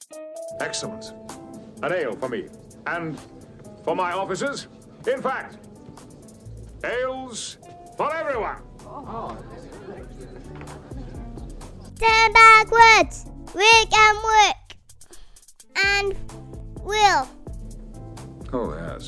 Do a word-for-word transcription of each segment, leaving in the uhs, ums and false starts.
Excellent. An ale for me. And for my officers. In fact, ales for everyone. Turn backwards. Rick and Rick. And Will. Oh, yes.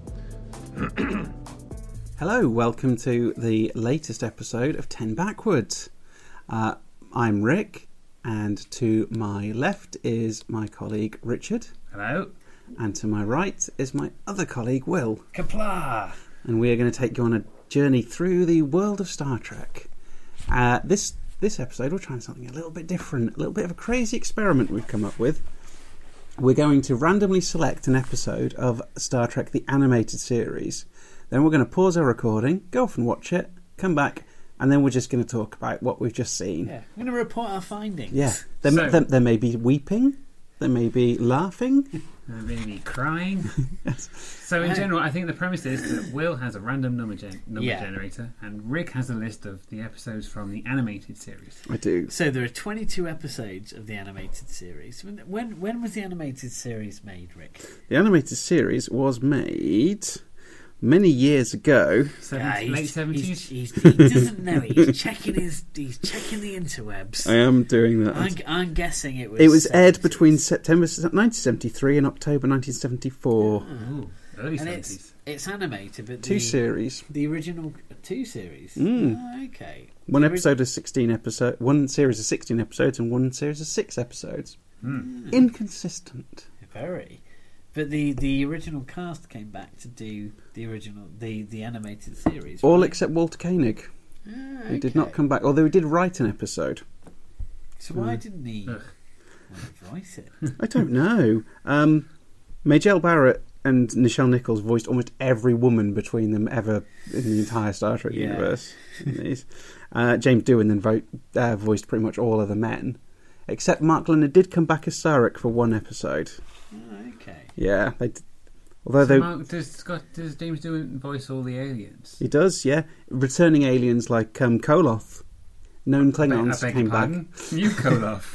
Hello, welcome to the latest episode of Ten Backwards. Uh, I'm Rick, and to my left is my colleague Richard. Hello. And to my right is my other colleague Will. Kapla! And we are going to take you on a journey through the world of Star Trek. Uh, this this episode we're trying something a little bit different, a little bit of a crazy experiment we've come up with. We're going to randomly select an episode of Star Trek the Animated Series. Then we're going to pause our recording, go off and watch it, come back, and then we're just going to talk about what we've just seen. Yeah, we're going to report our findings. Yeah, there, So- there, there may be weeping, there may be laughing. Maybe crying. Yes. So in general, I think the premise is that Will has a random number, gen- number Yeah. generator, and Rick has a list of the episodes from the animated series. I do. So there are twenty-two episodes of the animated series. When when, when was the animated series made, Rick? The animated series was made many years ago. Seventy, Yeah, late he's- seventies. he's- he's- He doesn't know it. He's checking his. He's checking the interwebs. I am doing that. I'm, I'm guessing it was. It was aired seventies. between September nineteen seventy-three and October nineteen seventy-four. Ooh, early And it's seventies. it's animated, but Two the, series. The original two series. Mm. Oh, okay. One The ori- episode of sixteen episode. One series of sixteen episodes and one series of six episodes. Mm. Inconsistent. Very. But the, the original cast came back to do the original the, the animated series. All right? except Walter Koenig. Ah, He did not okay. come back, although he did write an episode. So why didn't he Ugh. want to voice it? I don't know. Um, Majel Barrett and Nichelle Nichols voiced almost every woman between them ever in the entire Star Trek Yeah. universe. in these. Uh, James Doohan then vo- uh, voiced pretty much all of the men, except Mark Leonard did come back as Sarek for one episode. Oh, okay. Yeah, they. D- although So they, Mark, does, Scott, does James Doohan voice all the aliens? he does, yeah, returning aliens like um, Koloth, known Klingons I beg came your back. pardon? You Koloff.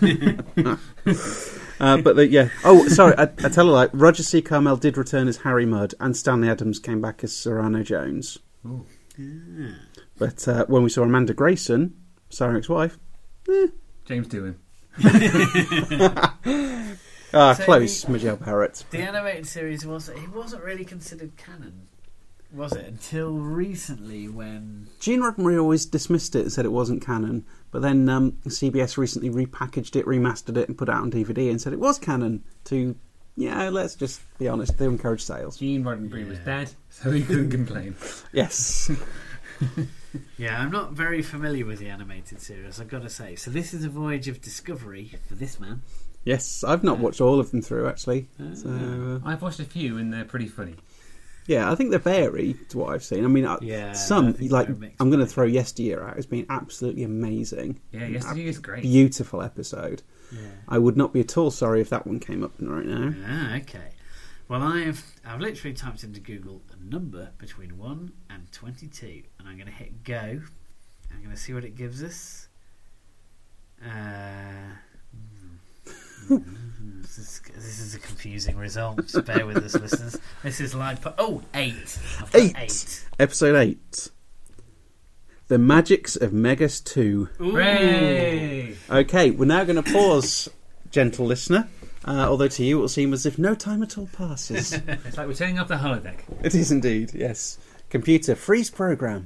Uh, but the, yeah. Oh, sorry. I, I tell a lie. Roger C. Carmel did return as Harry Mudd, and Stanley Adams came back as Cyrano Jones. Ooh. Ah. But uh, when we saw Amanda Grayson, Sarek's wife, eh. James Doohan. ah, So close. the- Majel Barrett. The animated series was it wasn't really considered canon, was it? Until recently, when Gene Roddenberry always dismissed it and said it wasn't canon. But then um, C B S recently repackaged it, remastered it, and put it out on D V D and said it was canon. To yeah, let's just be honest, they encourage sales. Gene Roddenberry was Yeah. dead, so he couldn't complain. Yes. yeah, I'm not very familiar with the animated series. I've got to say. So this is a voyage of discovery for this man. Yes, I've not watched all of them through actually. Ah. So uh, I've watched a few and they're pretty funny. yeah, I think they vary to what I've seen. I mean, uh, Yeah, I some think like they're a mixed I'm going to bag. throw Yesteryear out as being absolutely amazing. Yeah, yesterday is great. Beautiful episode. Yeah. I would not be at all sorry if that one came up right now. Ah, okay. Well, I've I've literally typed into Google a number between one and twenty-two, and I'm going to hit go. I'm going to see what it gives us. Uh, hmm. this, is, this is a confusing result. Just bear with us, listeners. This is live. Po- oh, eight. I've got Eight. eight. Episode eight. The Magics of Megas two. Ooh. Hooray! Okay, we're now going to pause, gentle listener. Uh, although to you it will seem as if no time at all passes. It's like we're turning off the holodeck. It is indeed, yes. Computer, freeze program.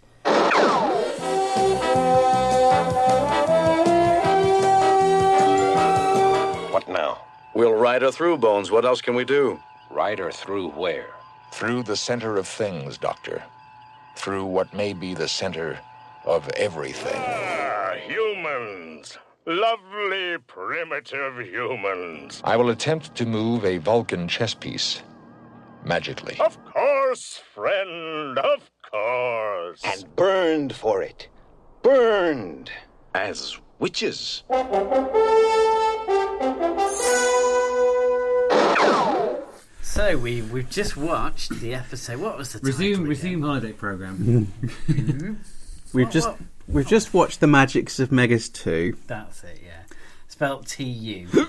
What now? We'll ride her through, Bones. What else can we do? Ride her through where? Through the center of things, Doctor. Through what may be the center of everything. Ah, humans. Lovely, primitive humans. I will attempt to move a Vulcan chess piece magically. Of course, friend, of course. And burned for it. Burned. As witches. So we we've just watched the episode. What was the title Resume, again? resume holodeck program. We've What- just what- we've just watched The Magics of Megas two. That's it. Yeah, spelt T U.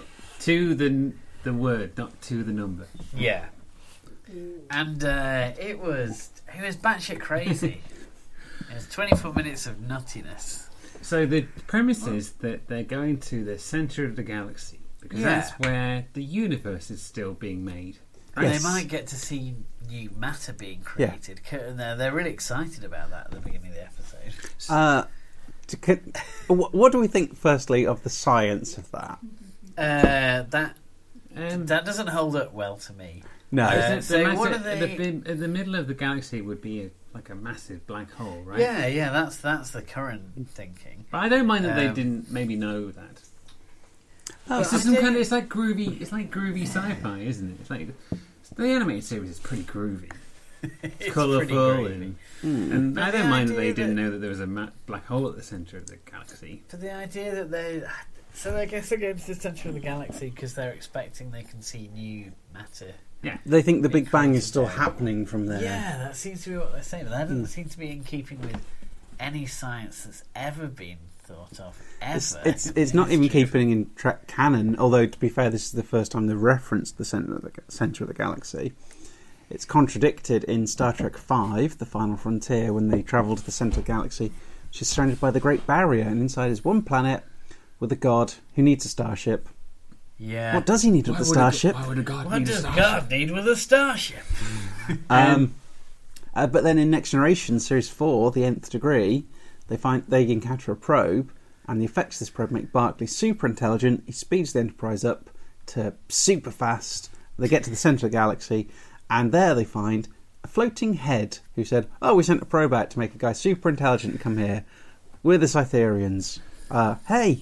to the the word, not to the number. Yeah. And uh, it was it was batshit crazy. It was twenty-four minutes of nuttiness. So the premise is that they're going to the centre of the galaxy because Yeah. that's where the universe is still being made. And Yes. they might get to see new matter being created. And they're, they're really excited about that at the beginning of the episode. Uh, to, con- what, what do we think, firstly, of the science of that? Uh, that Um, that doesn't hold up well to me. No. Uh, Isn't it so the what massive- are they- the, the, the middle of the galaxy would be a, like a massive black hole, right? Yeah, yeah, that's that's the current thinking. But I don't mind that they Um, didn't maybe know that. Oh, It's I just some think- kind of it's like groovy. It's like groovy sci-fi, isn't it? It's like the animated series is pretty groovy. It's It's colourful pretty groovy. and, and But I the don't mind that idea they didn't that- know that there was a ma- black hole at the centre of the galaxy. For the idea that they, so I guess they're going to the centre of the galaxy because they're expecting they can see new matter. They think the Big Bang is created still there. happening from there. Yeah, that seems to be what they're saying. But that doesn't Mm. seem to be in keeping with any science that's ever been thought of ever. It's, it's it's not even keeping in tra- canon. Although to be fair, this is the first time they referenced the center of the center of the galaxy. It's contradicted in Star Trek Five: The Final Frontier when they travel to the center of the galaxy, which is surrounded by the Great Barrier, and inside is one planet with a god who needs a starship. Yeah. What does he need with the starship? Why would a god What need a does starship? God need with a starship? Um, uh, but then in Next Generation Series Four, The Nth Degree, they find they encounter a probe, and the effects of this probe make Barclay super intelligent. He speeds the Enterprise up to super fast. They get to the centre of the galaxy, and there they find a floating head who said, "Oh, we sent a probe out to make a guy super intelligent to come here. We're the Cytherians. Uh, hey."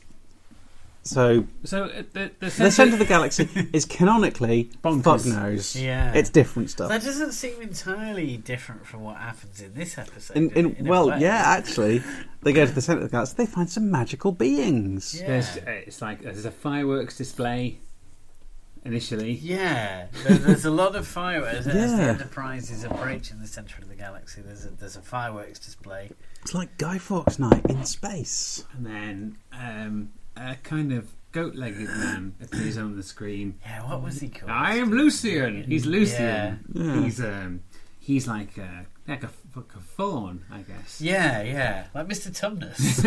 So So uh, the the the centre, centre of the galaxy is canonically Bonkers. fuck knows. Yeah. It's different stuff. That doesn't seem entirely different from what happens in this episode. In, in, in a well, way. yeah, actually, they go to the centre of the galaxy. They find some magical beings. Yeah. there's, uh, it's like there's a fireworks display initially. Yeah, there, there's a lot of fireworks as the Yeah. Enterprise is approaching the centre of the galaxy. There's a there's a fireworks display. It's like Guy Fawkes Night in space. And then um, a kind of goat-legged man appears on the screen. Yeah, what was he called? I am Lucian. He's Lucian. Yeah. Yeah. He's um, he's like a, like a, like a fawn, I guess. Yeah, yeah, like Mister Tumnus.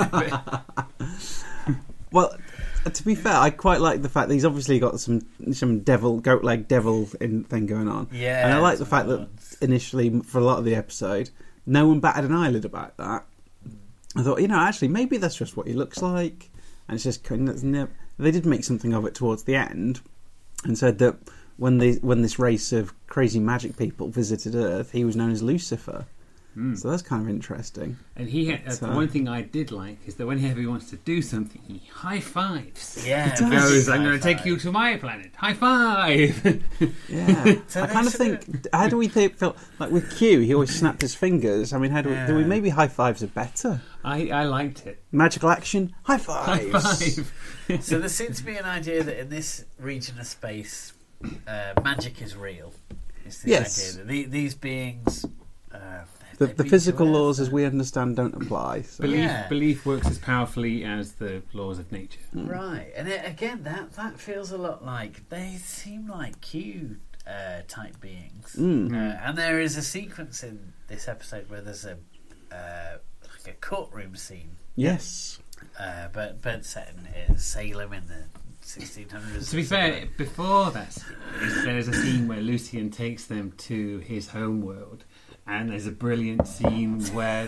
Well, to be fair, I quite like the fact that he's obviously got some some devil goat leg devil in thing going on. Yeah, and I like the some fact that ones. initially for a lot of the episode, no one batted an eyelid about that. I thought, you know, actually, maybe that's just what he looks like, and it's just kind of, never, they did make something of it towards the end, and said that when they when this race of crazy magic people visited Earth, he was known as Lucifer. Mm. So that's kind of interesting. And he had, uh, So- the one thing I did like is that whenever he wants to do something, he high fives. Yeah, He He does. goes, "I'm high going to take five. you to my planet. High five!" Yeah, So I they kind of sort think. How do we think? Feel like with Q, he always snapped his fingers. I mean, how do we? Do we Yeah. maybe high fives are better? I, I liked it. Magical action, high High fives. five. So there seems to be an idea that in this region of space, uh, magic is real. It's this Yes. idea that the, these beings. Uh, The, they the beat physical to Earth. laws, as we understand, don't apply. So. Belief, Yeah. belief works as powerfully as the laws of nature. Right, and it, again, that that feels a lot like they seem like Q uh, type beings, Mm. uh, and there is a sequence in this episode where there's a uh, like a courtroom scene, Yes. uh, but but set in uh, Salem in the sixteen hundreds. To be fair, before that, is there's a scene where Lucian takes them to his home world, and there's a brilliant scene where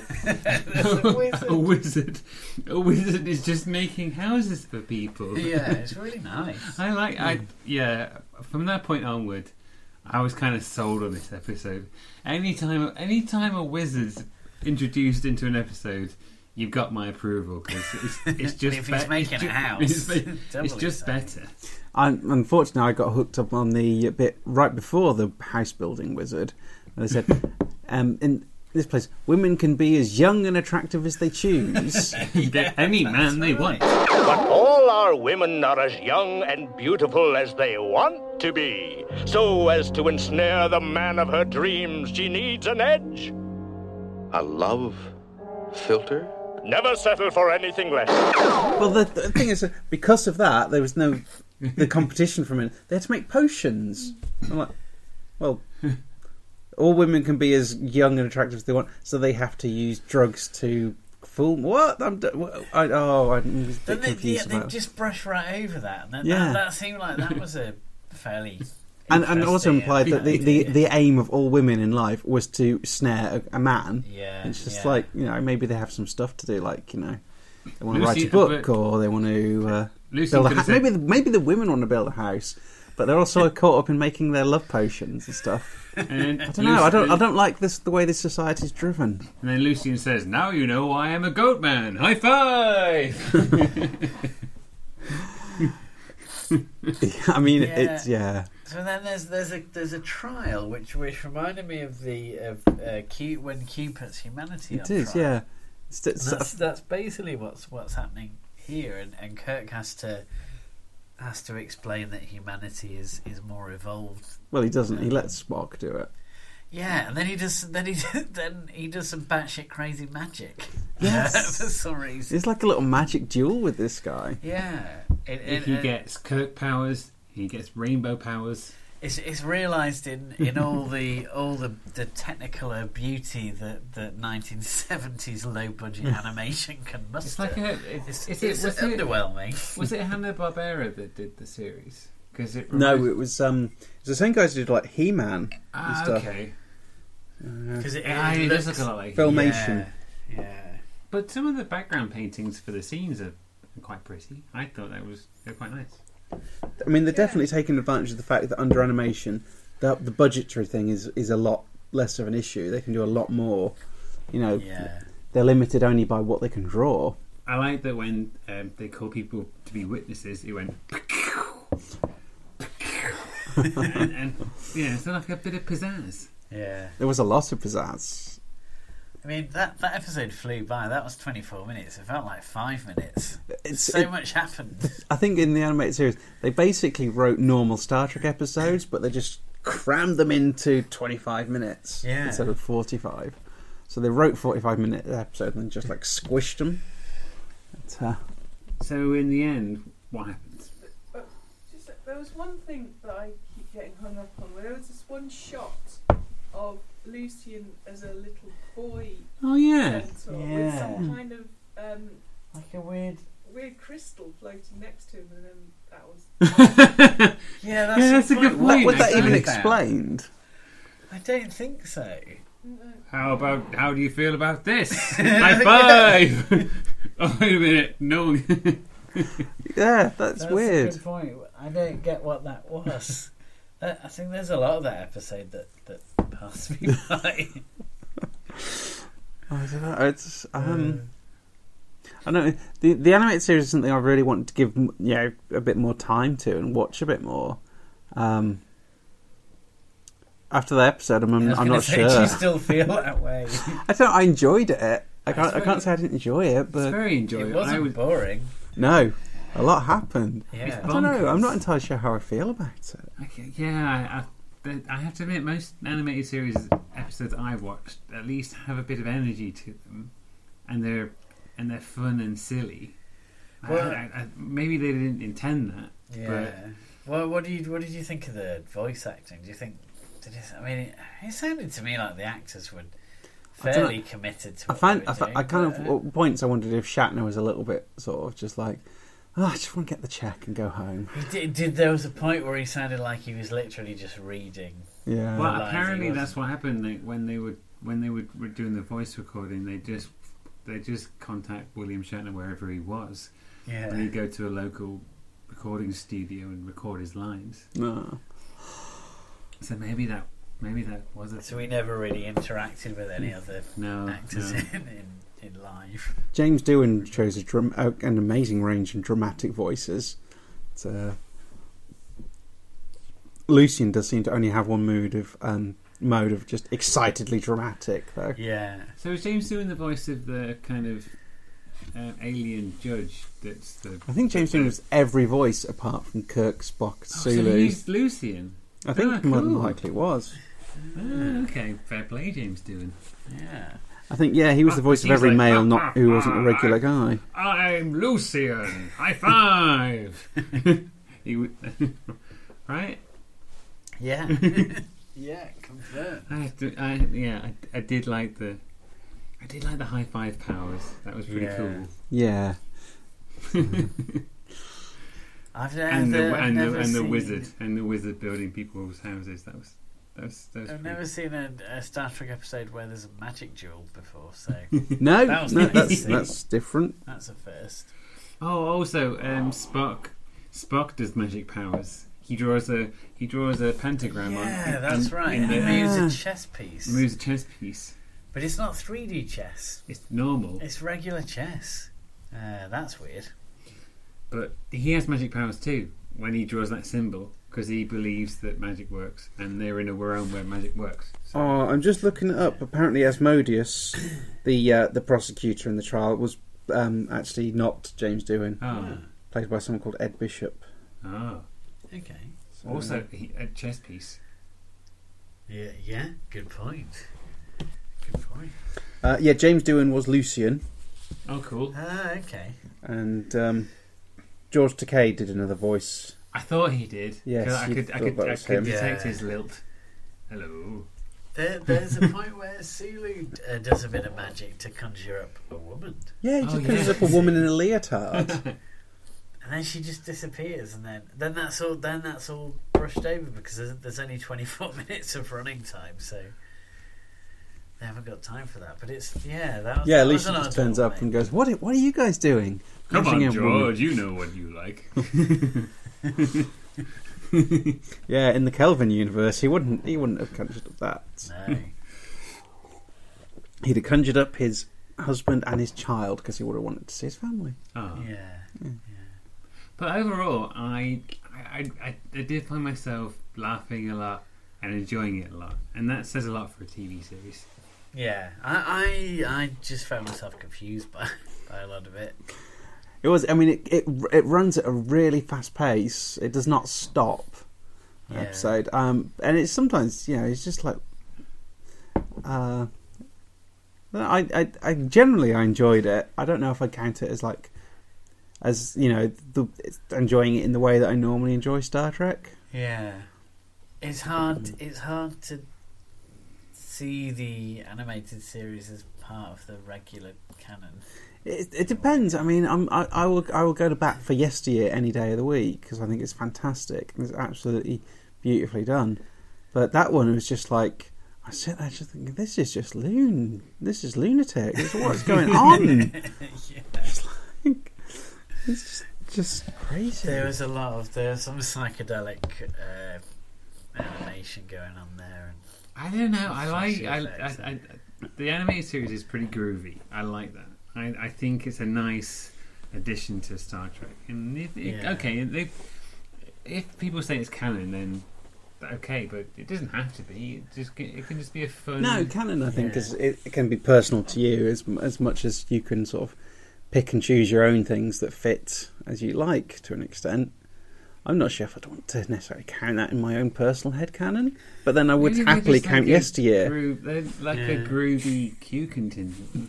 a wizard. a wizard, a wizard is just making houses for people. yeah, it's really nice. I like. I yeah. From that point onward, I was kind of sold on this episode. Anytime, anytime a wizard's introduced into an episode, you've got my approval because it's, it's just. If he's be- making it's a ju- house, it's, be- it's doubly just so. better. I, unfortunately, I got hooked up on the bit right before the house building wizard. They said, um, in this place, women can be as young and attractive as they choose. Get any man they want. But all our women are as young and beautiful as they want to be. So as to ensnare the man of her dreams, she needs an edge. A love filter? Never settle for anything less. Well, the, the thing is, that because of that, there was no the competition for men. They had to make potions. I'm like, well, all women can be as young and attractive as they want, so they have to use drugs to fool. What? I'm. d- what- I, oh, I'm just a bit Then they, yeah, confused they about. just brush right over that. And that, Yeah. that, that seemed like that was a fairly. And, and also interesting, implied uh, that the, the, idea. the aim of all women in life was to snare a, a man. Yeah, It's just yeah. like, you know, maybe they have some stuff to do, like, you know, they want to Lucy- write a book but- or they want to uh, Lucy build a could house. have said- Maybe, the, maybe the women want to build a house, but they're also caught up in making their love potions and stuff. And I don't know. I don't. I don't like this. The way this society is driven. And then Lucian says, "Now you know I am a goat man. High five!" I mean, Yeah. it's yeah. So then there's there's a there's a trial which which reminded me of the of uh, Q when Q puts humanity. It on is, trial. yeah. It's, it's, That's that's basically what's what's happening here, and, and Kirk has to has to explain that humanity is, is more evolved. well, he doesn't. He lets Spock do it. Yeah, and then he does then he then he does some batshit crazy magic. Yes. for some reason. It's like a little magic duel with this guy. Yeah, it, it, he it- gets Kirk powers. He gets rainbow powers. It's it's realised in, in all the all the, the technicolor beauty that, that nineteen seventies low budget animation can muster. It's like a. It's, It's, it's, was it, underwhelming. was it Hanna Barbera that did the series? Because it No, reminds- it was um, it was the same guys who did like He-Man and ah, stuff. okay. Because it, Ah, it it does looks- look a lot like Filmation. Yeah, yeah. But some of the background paintings for the scenes are quite pretty. I thought that was they're quite nice. I mean, they're definitely taking advantage of the fact that under animation, the, the budgetary thing is is a lot less of an issue. They can do a lot more. You know, Yeah. they're limited only by what they can draw. I like that when um, they call people to be witnesses, it went. and, and yeah, so like a bit of pizzazz. Yeah. There was a lot of pizzazz. I mean, that, that episode flew by. That was twenty-four minutes. It felt like five minutes. It's, So it- much happened. I think in the animated series, they basically wrote normal Star Trek episodes, but they just crammed them into twenty-five minutes Yeah. instead of forty-five. So they wrote forty-five minute episode and just like squished them. But, uh, So in the end, what happens? But just, there was one thing that I keep getting hung up on. Where there was this one shot of Lucian as a little boy Oh yeah, centaur with Yeah. some kind of um, Like a weird. weird crystal floating next to him, and then that was. Yeah, that's, Yeah, that's the a good point. point. was that I even like that. explained? I don't think so. how about how do you feel about this? High five! Oh wait a minute, no one. Yeah, that's, That's weird. a good point. I don't get what that was. That- I think there's a lot of that episode that, that passed me by. I don't know. It's um, I don't know. The the animated series is something I really want to give, you know, a bit more time to and watch a bit more. Um, after the episode, I'm, I was I'm gonna not say, sure. Do you still feel that way? I don't. I enjoyed it. I can't. It's I can't say I didn't enjoy it, It's but very It enjoyable. I wasn't would. boring. no, a lot happened. Yeah. I don't know. I'm Bonkers. not entirely sure how I feel about it. Okay, yeah, I, I, I have to admit, most animated series episodes I've watched at least have a bit of energy to them, and they're and they're fun and silly. I- Well- I, I, maybe they didn't intend that. Yeah. Well, what do you what did you think of the voice acting? Do you think? Did it, I mean, it, it sounded to me like the actors were I don't know. fairly committed to. I What find. they I, were fi- doing, I kind but, of uh, at points I wondered if Shatner was a little bit sort of just like, oh, I just want to get the check and go home. He did, did. There was a point where he sounded like he was literally just reading. Yeah. Well, Realised he apparently wasn't. that's what happened. They, when they would when they would, were doing the voice recording, they just they just contact William Shatner wherever he was, Yeah. and he'd go to a local recording studio and record his lines. No. So maybe that maybe that was it. So we never really interacted with any other No, actors no. in, in in live. James Doohan shows a dram- uh, an amazing range in dramatic voices. It's, uh, Lucian does seem to only have one mood of um, mode of just excitedly dramatic, though. Yeah. So is James doing the voice of the kind of uh, alien judge? That's the. I think James Doohan was every voice apart from Kirk, Spock, Oh, so Sulu. he's Lucian. I think Ah, more than cool. likely it was. Ah, okay, fair play, James Doohan. Yeah. I think yeah, he was the voice of He's every like, male, "Ah, not ah, who wasn't ah, a regular guy. I'm Lucian. High five. he would, right? Yeah. Yeah, confirmed. I have to, I, yeah, I, I did like the, I did like the high five powers. That was pretty Yeah. cool. Yeah. I've never, And the I've and the never and the seen, wizard and the wizard building people's houses. That was that was that was. I've pretty never seen a, a Star Trek episode where there's a magic duel before, so No, That was no, nice. that's that's different. that's a first. Oh, also, um, Spock. Spock does magic powers. He draws a he draws a pentagram on. Yeah, in- that's in- right. in He the- moves Yeah. a chess piece. moves a chess piece. But it's not three D chess. It's normal, It's regular chess. Uh, that's weird. but he has magic powers too when he draws that symbol because he believes that magic works, and they're in a realm where magic works. So, Oh, I'm just looking it up. Apparently, Asmodeus, the uh, the prosecutor in the trial, was um, actually not James Doohan, oh, played by someone called Ed Bishop. oh. Okay. So, Also, he, a chess piece. Yeah, yeah. Good point. Good point. uh, yeah, James Doohan was Lucian, Oh, cool. Ah, okay. and um, George Takei did another voice. I thought he did. Yes, 'cause I you could, I thought could, that I was could him. detect Yeah. his lilt. Hello. There, there's a point where Sulu uh, does a bit of magic to conjure up a woman, Yeah, he Oh, just conjures yeah. up a woman in a leotard. and then she just disappears, and then then that's all. Then that's all brushed over because there's, there's only twenty-four minutes of running time, so they haven't got time for that. But it's yeah, that was, Yeah, that was Lucian an just odd turns little up thing. and goes, "What? Are, what are you guys doing?" Come Conjuring on, a woman. George. You know what you like. Yeah, in the Kelvin universe, he wouldn't. He wouldn't have conjured up that. No. He'd have conjured up his husband and his child because he would have wanted to see his family. Oh. Yeah. But overall, I, I, I, I did find myself laughing a lot and enjoying it a lot, and that says a lot for a T V series. Yeah, I, I I just found myself confused by by a lot of it. It was. I mean, it it, it runs at a really fast pace. It does not stop. the Yeah. Episode, um, and it's sometimes you know it's just like. Uh, I, I I generally I enjoyed it. I don't know if I count it as like, as you know, the, enjoying it in the way that I normally enjoy Star Trek. Yeah, it's hard. It's hard to see the animated series as part of the regular canon. It, it depends. I mean, I'm, I, I will I will go to bat for Yesteryear any day of the week because I think it's fantastic. It's absolutely beautifully done. But that one was just like I sit there just thinking, this is just loon. This is lunatic. This is what's going on. Yeah. It's like it's just just crazy. There was a lot of there was some psychedelic uh, animation going on there, and I don't know. I like Flashy I, effects. I, I, the animated series is pretty groovy. I like that. I, I think it's a nice addition to Star Trek. And if, it, Yeah. okay, if, if people say it's canon, then okay, but it doesn't have to be. It just it can just be a fun. No, canon. I think Yeah. is it, it can be personal to you as as much as you can sort of pick and choose your own things that fit as you like to an extent. I'm not sure if I'd want to necessarily count that in my own personal head canon, but then I would Maybe they're happily just count like a Yesteryear. groove- they're like a Yeah. groovy Q contingent.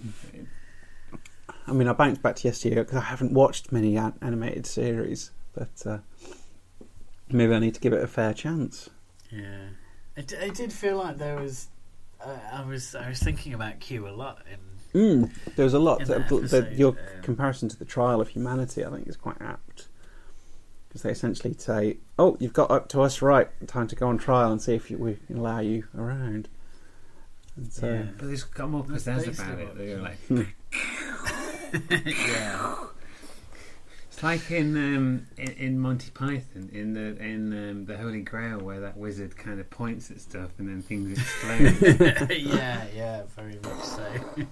I mean, I bounced back to Yesteryear because I haven't watched many an- animated series, but uh, maybe I need to give it a fair chance. yeah, it, d- it did feel like there was. Uh, I was I was thinking about Q a lot in Mm, there's a lot. In The, that the- episode, your um, comparison to the Trial of Humanity, I think, is quite apt. Because they essentially say, oh, you've got up to us, right, time to go on trial and see if you, we can allow you around. And so, Yeah. But there's got more That's pizzazz basically about it. what- They're like, yeah. it's like in, um, in in Monty Python in the in um, the Holy Grail, where that wizard kind of points at stuff and then things explode. yeah, yeah, very much so.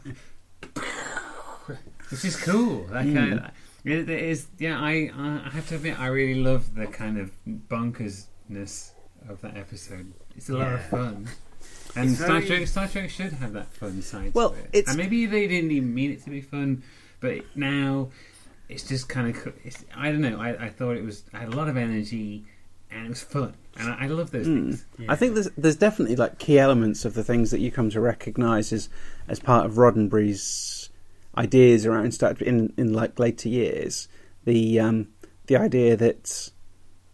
Which is cool. That Mm. kind of, it, it is. Yeah, I I have to admit, I really love the kind of bonkersness of that episode. It's a lot of Yeah. fun. And It's Star very- Trek, Star Trek should have that fun side Well, to it. it's- And maybe they didn't even mean it to be fun, but now it's just kind of. It's, I don't know. I, I thought it was. I had a lot of energy, and it was fun, and I, I love those Mm. things. Yeah. I think there's there's definitely like key elements of the things that you come to recognise as as part of Roddenberry's ideas around Star Trek in in like later years. The um, the idea that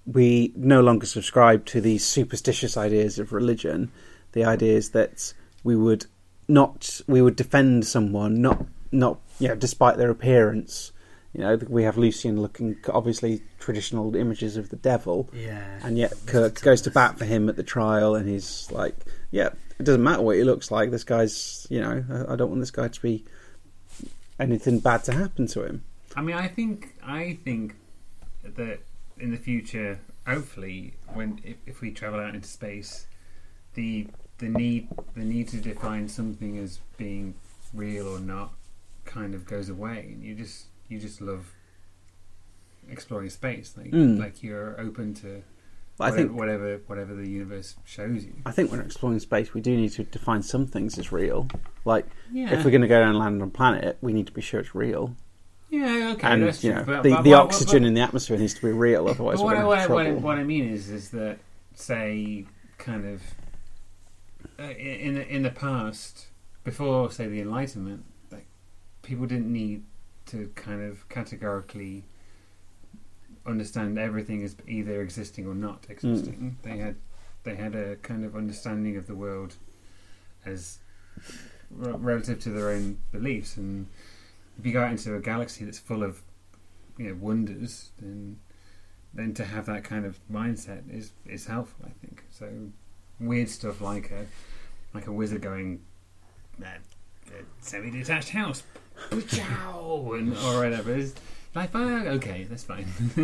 we no longer subscribe to these superstitious ideas of religion. The idea is that we would not we would defend someone, not not you know, despite their appearance. You know, we have Lucian looking obviously traditional images of the devil, Yeah. and yet Kirk goes to bat for him at the trial, and he's like, "Yeah, it doesn't matter what he looks like. This guy's, you know, I, I don't want this guy to be anything bad to happen to him." I mean, I think I think that in the future, hopefully, when if, if we travel out into space, the the need the need to define something as being real or not kind of goes away, and you just you just love exploring space. Like Mm. like you're open to But I whatever, think whatever whatever the universe shows you. I think when we're exploring space, we do need to define some things as real. Like Yeah. if we're going to go down and land on a planet, we need to be sure it's real. Yeah, okay, And that's you true. know, But- the, but- the but- oxygen but- in the atmosphere needs to be real, otherwise But we're what, I, going what, to I, have what, I, trouble. what I mean is, is that say, kind of uh, in the in the past, before say the Enlightenment, like people didn't need to kind of categorically understand everything as either existing or not existing. They had they had a kind of understanding of the world as r- relative to their own beliefs, and if you go out into a galaxy that's full of you know wonders, then then to have that kind of mindset is is helpful, I think. So weird stuff like a like a wizard going uh, a semi-detached house, ciao, and or whatever is like, oh, okay, that's fine.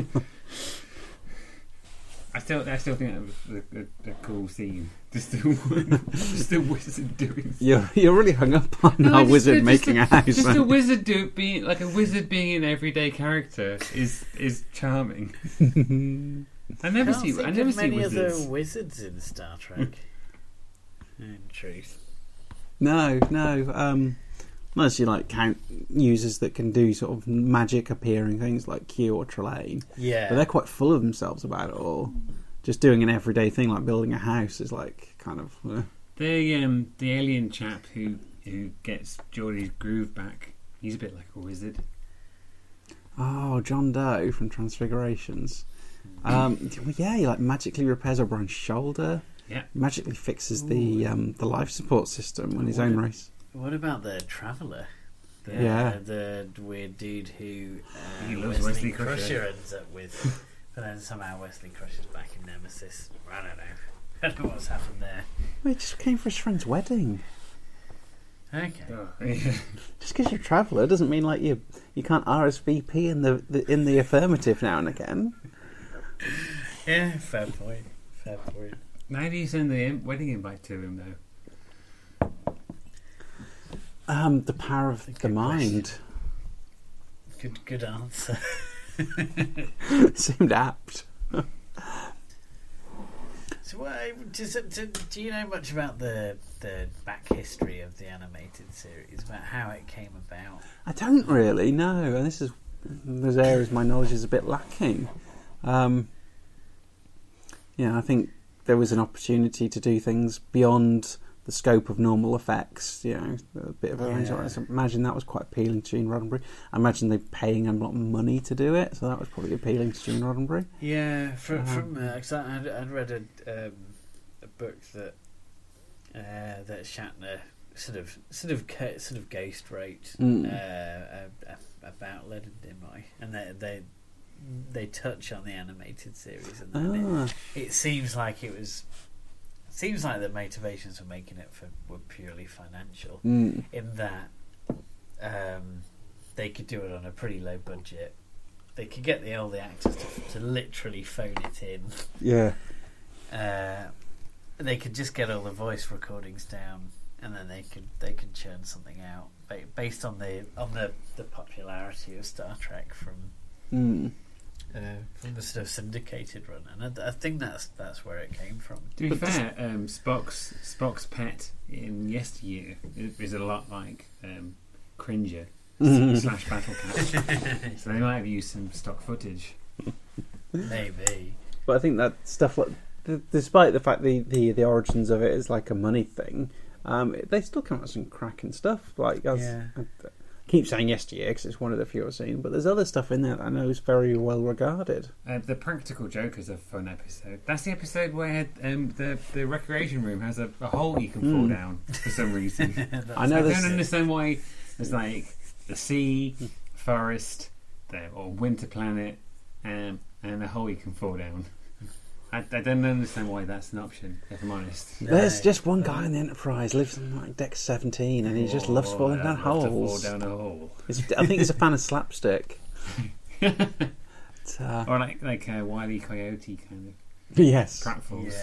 I still, I still think that was a, a, a cool scene. Just a, just a wizard doing. You're you're really hung up on No, a just wizard a- just making a, a house. Just man. a wizard do being like a wizard being an everyday character is is charming. I never Can't see, think I never of see many wizards. other wizards in Star Trek. In truth. No, no. Um, unless you like count users that can do sort of magic appearing things like Q or Trelane. Yeah. But they're quite full of themselves about it all. Just doing an everyday thing like building a house is like kind of. Uh, The um the alien chap who who gets Geordie's groove back, he's a bit like a wizard. oh, John Doe from Transfigurations. Um, well, yeah, he like magically repairs O'Brien's shoulder. Yeah. Magically fixes the um, the life support system on his own race. What about the Traveller? The, Yeah. the weird dude who uh, He loves Wesley, Wesley Crusher. Crusher. ends up with. But then somehow Wesley Crusher's back in Nemesis. I don't know. I don't know what's happened there. Well, he just came for his friend's wedding. Okay. Oh, yeah. Just because you're a traveller doesn't mean like you you can't R S V P in the, the in the affirmative now and again. Yeah, fair point. Fair point. How do you send the in- wedding invite to him though? Um, the power of the Good mind Good, good answer. seemed apt. So, what, does it, do, do you know much about the the back history of the animated series? About how it came about? I don't really know, and this is those areas my knowledge is a bit lacking. Um, yeah, I think there was an opportunity to do things beyond the scope of normal effects. You know, a bit of a range. Yeah. I imagine that was quite appealing to Gene Roddenberry. I imagine they're paying him a lot of money to do it, so that was probably appealing to Gene Roddenberry. Yeah, from Um, from uh, 'cause I, I'd, I'd read a um, a book that uh, that Shatner sort of sort of ca- sort of ghost wrote Mm. uh, uh, about Leonard Nimoy, and they they they touch on the animated series, and then Ah, it, it seems like it was seems like the motivations for making it for were purely financial. mm. In that um, they could do it on a pretty low budget. They could get the all the actors to, to literally phone it in. Yeah. Uh, they could just get all the voice recordings down, and then they could they could churn something out ba- based on the on the, the popularity of Star Trek from Mm. uh, from the sort of syndicated run, and I, I think that's that's where it came from. To be But this- fair, um, Spock's Spock's pet in yesteryear is, is a lot like um, Cringer slash Battle Cat. So they might have used some stock footage. Maybe. But I think that stuff, like, d- despite the fact the, the, the origins of it is like a money thing, um, they still come out with some cracking stuff. Like, as, Yeah. I, keep saying yesteryear because it's one of the few I've seen, but there's other stuff in there that I know is very well regarded. Uh, the Practical Joke is a fun episode. That's the episode where um, the the recreation room has a, a hole you can fall Mm. down for some reason. I know I there's don't understand why there's like the sea, forest, the, or winter planet, um, and a hole you can fall down. I, I don't understand why that's an option, if I'm honest. There's just one guy in the Enterprise lives on like deck seventeen, and he just loves Oh, falling I'd down love to holes. fall down a hole. It's, I think he's a fan of slapstick. But, uh, Or like like a Wile E. Coyote kind of yes, pratfalls.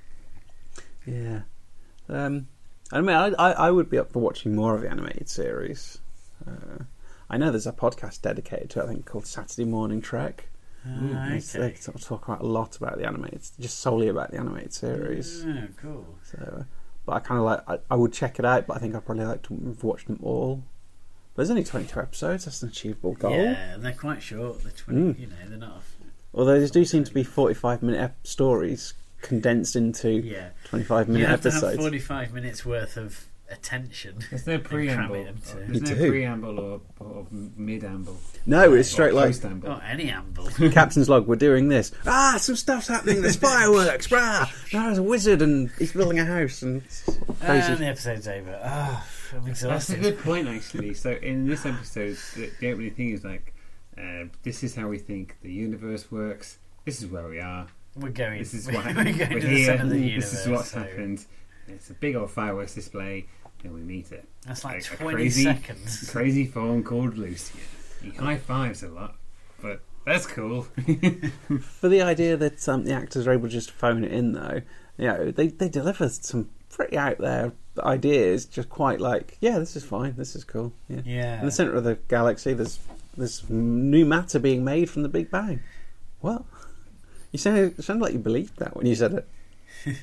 Yeah. yeah. Um, I mean, I, I I would be up for watching more of the animated series. Uh, I know there's a podcast dedicated to it, I think, called Saturday Morning Trek. Ah, It's- okay. They sort of talk about a lot about the animated, just solely about the animated series. Oh, cool. So, uh, but I kind of like, I, I would check it out, but I think I'd probably like to have watched them all. But there's only twenty-two episodes, that's an achievable goal. Yeah, and they're quite short. They're twenty. Mm. You know, they're not. Although there do seem to be forty-five minute ep- stories condensed into Yeah. twenty-five minute You have to episodes. have forty-five minutes worth of attention. There's no and cram preamble. it into- There's no You do. preamble or, or mid-amble. No, it's straight or like post-amble. Oh, any amble. Captain's log. We're doing this. Ah, some stuff's happening. There's fireworks. Rah! Now there's a wizard and he's building a house and it's crazy. And the episode's over. Ah, I'm That's a exhausted. good point, actually. So in this episode, the, the opening thing is like, uh, this is how we think the universe works. This is where we are. We're going. This is we're why going we're to the here. centre of the universe. This is what's so happened. It's a big old fireworks display, and we meet it. That's like A- a twenty crazy, seconds. Crazy fawn called Lucian. He high fives a lot, but that's cool. For the idea that um, the actors are able to just phone it in, though, you know, they they deliver some pretty out there ideas. Just quite like, yeah, this is fine. This is cool. Yeah. Yeah. In the centre of the galaxy, there's there's new matter being made from the Big Bang. Well, you sounded, sounded like you believed that when you said it.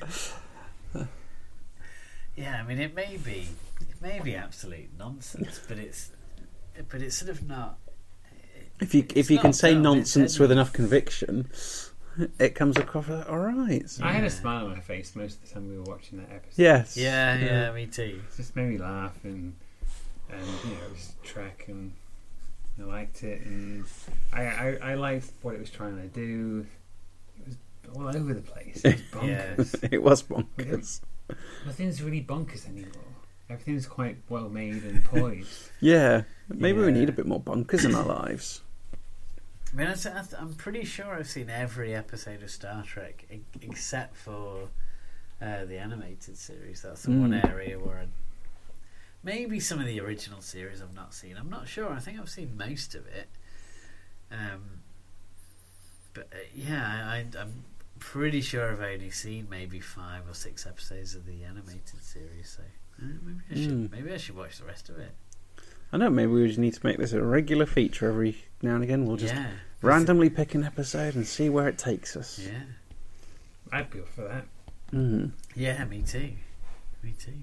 Yeah, I mean, it may be, it may be absolute nonsense, but it's, but it's sort of not. If you it's if you not can say dumb, nonsense it's with enough conviction, it comes across all right. So- I had Yeah. a smile on my face most of the time we were watching that episode. Yes. Yeah, yeah, me too. It just made me laugh, and and you know, it was Trek, and I liked it, and I, I I liked what it was trying to do. It was all over the place. It was Yeah. bonkers. It was bonkers. Nothing's really bonkers anymore. Everything's quite well made and poised. Yeah. Maybe we Yeah. need a bit more bonkers in our lives. I mean, I- I- I'm pretty sure I've seen every episode of Star Trek e- except for uh, the animated series. That's the one Mm. area where I, maybe some of the original series I've not seen. I'm not sure. I think I've seen most of it. Um, but uh, yeah, I, I, I'm pretty sure I've only seen maybe five or six episodes of the animated series. So uh, maybe I should Mm. maybe I should watch the rest of it. I know, maybe we just need to make this a regular feature every now and again. We'll just yeah, randomly pick an episode and see where it takes us. Yeah, I'd be up for that. Mm. yeah, me too, me too.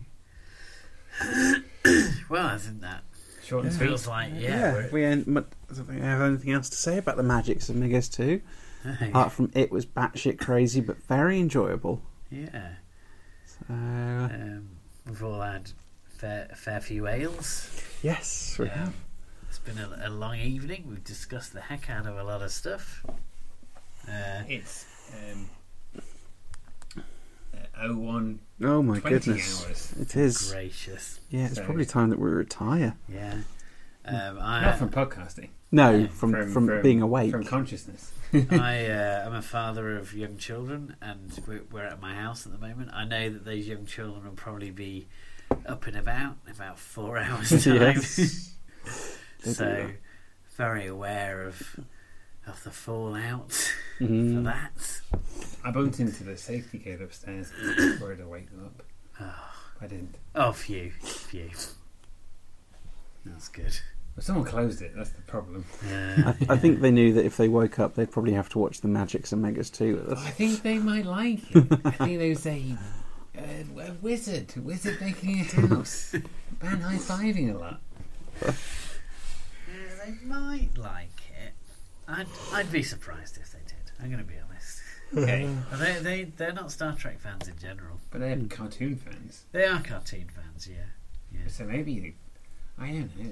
Well, I think that Short and it sweet. feels like yeah. Yeah. we're- we, ain't mu- I don't think I have anything else to say about the magics of Megas two. Apart from it was batshit crazy, but very enjoyable. yeah. So, Um, we've all had fair, a fair few ales. yes, we have. Um, it's been a, a long evening. We've discussed the heck out of a lot of stuff. Uh, It's um, uh, oh one Oh my twenty goodness, hours. it is. gracious. Yeah, it's So- probably time that we retire. Yeah. Um, I, Not from podcasting. No, Yeah. from from, being awake. From consciousness. I uh, am a father of young children, and we're, we're at my house at the moment. I know that those young children will probably be up and about in about four hours' time. Yes. They do So, that. very aware of of the fallout for Mhm. that. I bumped into the safety gate upstairs for it to wake them up. Oh, I didn't. oh phew, phew. That's good. Well, someone closed it. That's the problem. Uh, I, I think they knew that if they woke up, they'd probably have to watch the Magics and Megas two with I us. think they might like it. I think they would say, uh, a wizard, a wizard making a house, man high fiving a lot. yeah, they might like it. I'd I'd be surprised if they did. I'm going to be honest. Okay, But they they they're not Star Trek fans in general. but they're cartoon fans, They are cartoon fans, yeah. Yeah. so maybe I don't know.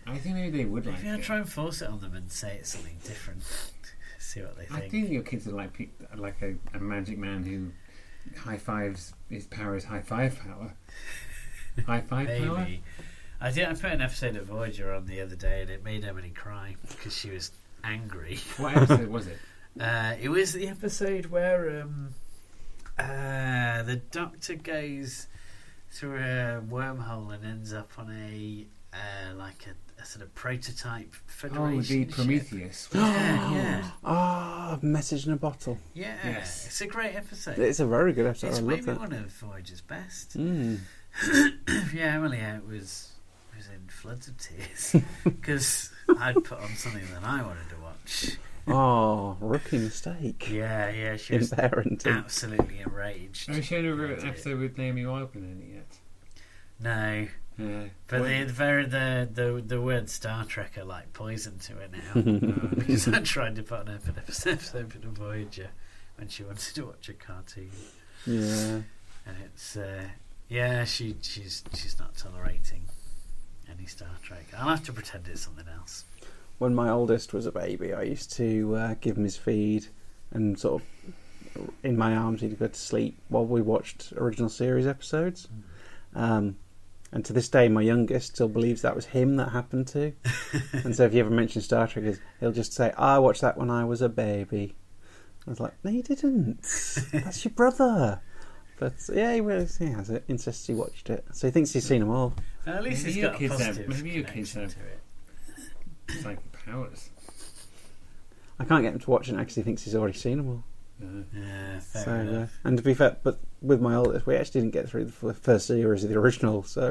I think maybe they would like Maybe I'll it. try and force it on them and say it's something different. See what they think. I think your kids are like pe- like a, a magic man who high fives. His power is high five power. High five power. Maybe. I did. I put an episode of Voyager on the other day, and it made Emily cry because she was angry. What episode was it? Uh, it was the episode where um, uh, the Doctor goes through a wormhole and ends up on a uh, like a, a sort of prototype Federation Oh, the ship. Prometheus. Yeah, yeah, Ah, Message in a Bottle. yeah. Yes. It's a great episode. It's a very good episode. It's I love maybe that. one of Voyager's best. Mm. Yeah, Emily uh, was was in floods of tears because I'd put on something that I wanted to watch. Oh, rookie mistake. Yeah, yeah, she In was parenting. absolutely enraged. Have you shown her Did an it. episode with Naomi Wildman in it yet? No, Yeah. but What- the, the very the, the the word Star Trek are like poison to her now because I tried to put on an episode of Voyager when she wanted to watch a cartoon, Yeah. and it's uh, yeah, she she's she's not tolerating any Star Trek. I'll have to pretend it's something else. When my oldest was a baby, I used to uh, give him his feed and sort of in my arms he'd go to sleep while we watched original series episodes. Um, and to this day, my youngest still believes that was him that happened to. And so if you ever mention Star Trek, he'll just say, I watched that when I was a baby. I was like, no, you didn't. That's your brother. But yeah, he, was, he has it. Insists he watched it. So he thinks he's seen them all. Well, at least Maybe he's your got a kids have- positive maybe your kids connection have- to it. Psychic powers. I can't get him to watch it now because he thinks he's already seen them all. Uh, Yeah, fair So, uh, enough. and to be fair, but with my oldest, we actually didn't get through the f- first series of the original, so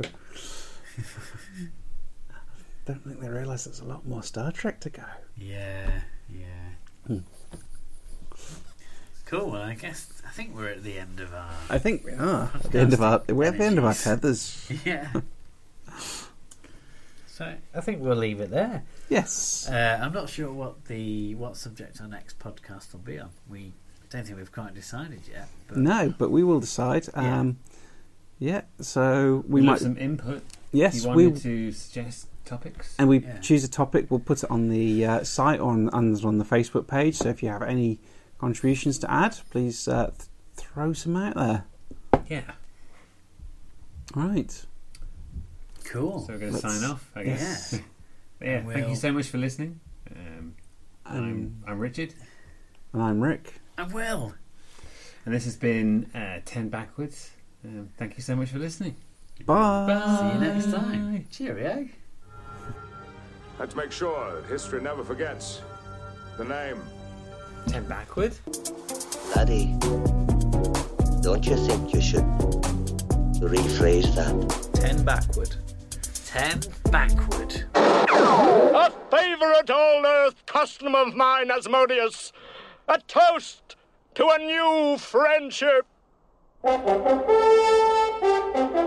don't think they realise there's a lot more Star Trek to go. Yeah, yeah. Hmm. Cool. Well, I guess I think we're at the end of our. I think we are at the end of our we're at the end of our tethers. Yeah. So I think we'll leave it there. Yes. Uh, I'm not sure what the what subject our next podcast will be on. We don't think we've quite decided yet. But No, but we will decide. Yeah. Um, yeah. So we we'll might. have some input. Yes, You we. wanted to suggest topics. And we Yeah. choose a topic. We'll put it on the uh, site or on, on on the Facebook page. So if you have any contributions to add, please uh, th- throw some out there. Yeah. Right. cool. So we're going to Let's- sign off, I guess. Yeah. yeah. And Thank you we'll- so much for listening. Um, I'm, Um, I'm Richard, And I'm Rick. I will. and this has been uh, Ten Backwards. Um, thank you so much for listening. Bye. See you next time. Cheerio. Let's make sure that history never forgets the name. Ten Backward? Laddie, don't you think you should rephrase that? Ten backward. Ten backward. A favourite all-earth custom of mine, Asmodeus. A toast to a new friendship.